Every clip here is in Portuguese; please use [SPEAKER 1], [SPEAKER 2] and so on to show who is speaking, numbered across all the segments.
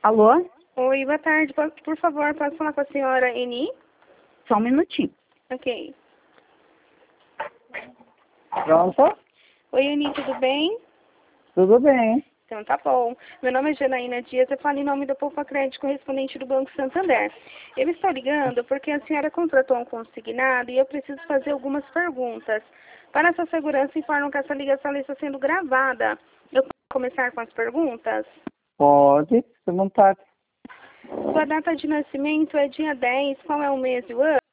[SPEAKER 1] Alô?
[SPEAKER 2] Oi, boa tarde. Por favor, posso falar com a senhora Eni?
[SPEAKER 1] Só um minutinho.
[SPEAKER 2] Ok.
[SPEAKER 1] Pronto?
[SPEAKER 2] Oi, Eni, tudo bem?
[SPEAKER 1] Tudo bem.
[SPEAKER 2] Então tá bom. Meu nome é Janaína Dias, eu falo em nome do Poupa Crédito, correspondente do Banco Santander. Eu estou ligando porque a senhora contratou um consignado e eu preciso fazer algumas perguntas. Para sua segurança, informam que essa ligação está sendo gravada. Eu posso começar com as perguntas?
[SPEAKER 1] Pode, fica à vontade.
[SPEAKER 2] Sua data de nascimento é dia 10, qual é o mês e o ano?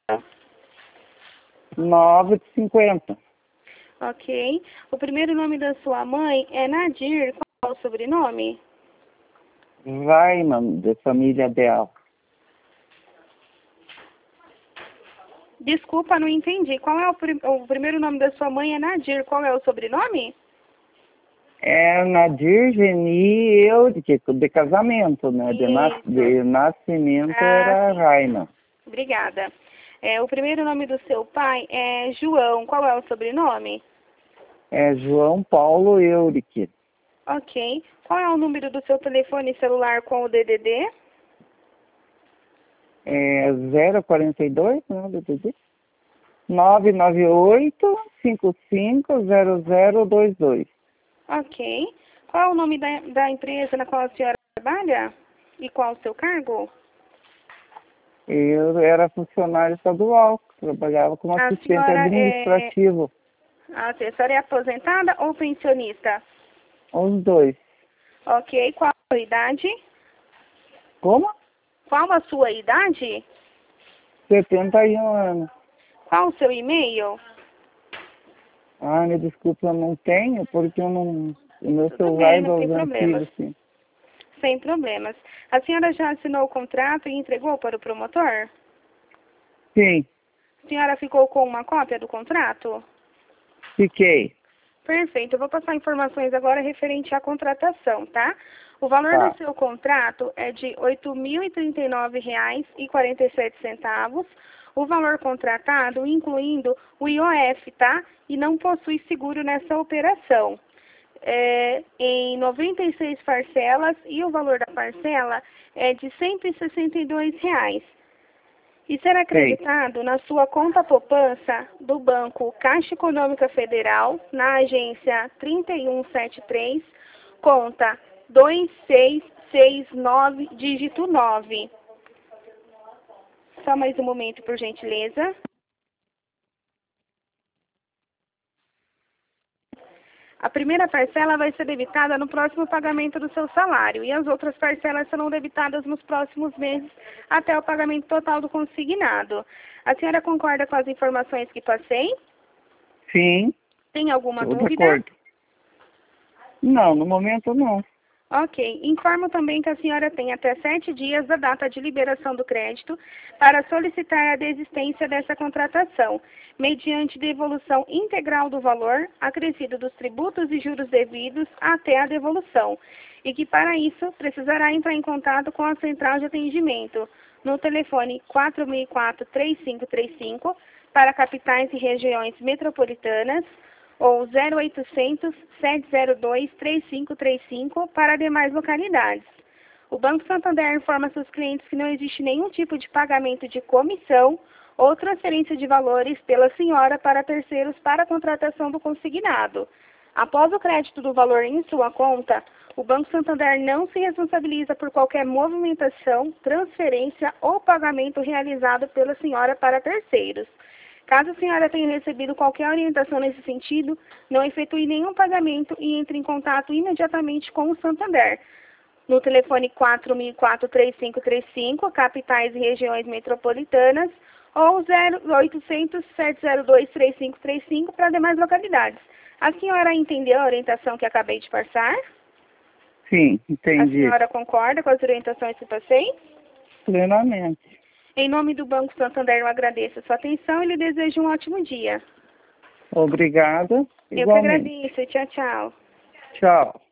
[SPEAKER 1] 9:50.
[SPEAKER 2] Ok. O primeiro nome da sua mãe é Nadir, qual é o sobrenome?
[SPEAKER 1] Vai, mano, de família dela.
[SPEAKER 2] Desculpa, não entendi. Qual é o primeiro nome da sua mãe é Nadir, qual é o sobrenome?
[SPEAKER 1] É Nadir Geni Eurique, de casamento, né?
[SPEAKER 2] Isso.
[SPEAKER 1] De nascimento era
[SPEAKER 2] Sim.
[SPEAKER 1] Raina.
[SPEAKER 2] Obrigada. O primeiro nome do seu pai é João, qual é o sobrenome?
[SPEAKER 1] É João Paulo Eurique.
[SPEAKER 2] Ok. Qual é o número do seu telefone celular com o DDD?
[SPEAKER 1] É 042, né, DDD? 998-550022.
[SPEAKER 2] Ok. Qual é o nome da empresa na qual a senhora trabalha? E qual o seu cargo?
[SPEAKER 1] Eu era funcionário estadual, trabalhava como
[SPEAKER 2] A
[SPEAKER 1] assistente
[SPEAKER 2] senhora
[SPEAKER 1] administrativo,
[SPEAKER 2] a senhora é aposentada ou pensionista?
[SPEAKER 1] os dois.
[SPEAKER 2] Ok. Qual a sua idade?
[SPEAKER 1] Como?
[SPEAKER 2] Qual a sua idade?
[SPEAKER 1] 71 anos.
[SPEAKER 2] Qual o seu e-mail?
[SPEAKER 1] Ah, me desculpa, eu não tenho, porque eu não... O meu
[SPEAKER 2] Tudo
[SPEAKER 1] celular
[SPEAKER 2] bem,
[SPEAKER 1] é
[SPEAKER 2] não tem
[SPEAKER 1] dos
[SPEAKER 2] problemas.
[SPEAKER 1] antigos, sim.
[SPEAKER 2] Sem problemas. A senhora já assinou o contrato e entregou para o promotor?
[SPEAKER 1] Sim,
[SPEAKER 2] A senhora ficou com uma cópia do contrato?
[SPEAKER 1] fiquei.
[SPEAKER 2] Perfeito. Eu vou passar informações agora referente à contratação, tá? O valor do
[SPEAKER 1] Tá.
[SPEAKER 2] seu contrato é de R$ 8.039,47. O valor contratado, incluindo o IOF, tá? E não possui seguro nessa operação. Em 96 parcelas e o valor da parcela é de R$ 162. E será
[SPEAKER 1] Sei.
[SPEAKER 2] acreditado na sua conta poupança do Banco Caixa Econômica Federal, na agência 3173, conta 2669, dígito 9. Só mais um momento, por gentileza. A primeira parcela vai ser debitada no próximo pagamento do seu salário e as outras parcelas serão debitadas nos próximos meses até o pagamento total do consignado. A senhora concorda com as informações que passei?
[SPEAKER 1] Sim,
[SPEAKER 2] Tem alguma
[SPEAKER 1] estou de
[SPEAKER 2] dúvida?
[SPEAKER 1] acordo. Não, no momento não.
[SPEAKER 2] Ok. Informo também que a senhora tem até 7 dias da data de liberação do crédito para solicitar a desistência dessa contratação, mediante devolução integral do valor acrescido dos tributos e juros devidos até a devolução, e que para isso precisará entrar em contato com a central de atendimento no telefone 4004-3535 para capitais e regiões metropolitanas ou 0800-702-3535 para demais localidades. O Banco Santander informa seus clientes que não existe nenhum tipo de pagamento de comissão ou transferência de valores pela senhora para terceiros para a contratação do consignado. Após o crédito do valor em sua conta, o Banco Santander não se responsabiliza por qualquer movimentação, transferência ou pagamento realizado pela senhora para terceiros. Caso a senhora tenha recebido qualquer orientação nesse sentido, não efetue nenhum pagamento e entre em contato imediatamente com o Santander. No telefone 4004-3535, capitais e regiões metropolitanas, ou 0800-702-3535 para demais localidades. A senhora entendeu a orientação que acabei de passar?
[SPEAKER 1] Sim,
[SPEAKER 2] A
[SPEAKER 1] entendi.
[SPEAKER 2] senhora concorda com as orientações que passei?
[SPEAKER 1] Plenamente.
[SPEAKER 2] Em nome do Banco Santander, eu agradeço a sua atenção e lhe desejo um ótimo dia.
[SPEAKER 1] Obrigada,
[SPEAKER 2] Eu que
[SPEAKER 1] igualmente.
[SPEAKER 2] agradeço. Tchau, tchau.
[SPEAKER 1] Tchau.